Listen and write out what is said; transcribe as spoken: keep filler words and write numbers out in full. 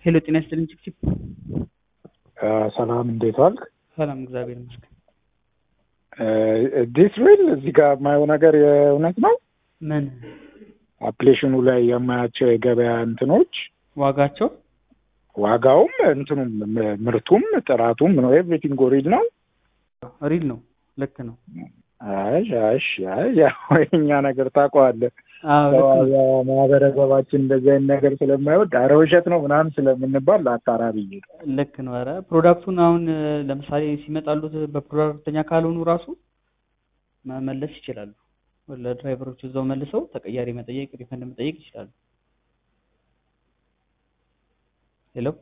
ሄሎ ጤና ይስጥልኝ ቺፕ ሰላም እንዴት ዋልክ? ሰላም እግዚአብሔር ይመስገን። ዲስ ዊል እዚህ ጋር የማየው ነገር የእውነት ነው? ምን አፕሊኬሽኑ ላይ የማያቸው የገበያ እንትኖች ዋጋቸው ዋጋውም እንትኑም ምርቱም ጥራቱም ነው ኤቭሪቲንግ ሪል ነው? ሪል ነው። ልክ ነው። አይ አይ አይ ያው የኛ ነገር ታውቀዋለህ። አዎ ልክ ነው። ማህበረሰባችን እንደዚህ አይነት ነገር ስለማይወድ ኧረ ውሸት ነው ምናምን ስለምንባል አጣራ ብዬ ነው። ልክ ነው። ኧረ ፕሮዳክቱን አሁን ለምሳሌ ሲመጣሉት በፕሮዳክተኛ ካልሆኑ ራሱ መመለስ ይችላሉ። ለድራይቨሮቹ እዛው መልሰው ተቀያሪ መጠየቅ ሪፈንድ መጠየቅ ይችላሉ። ሄሎ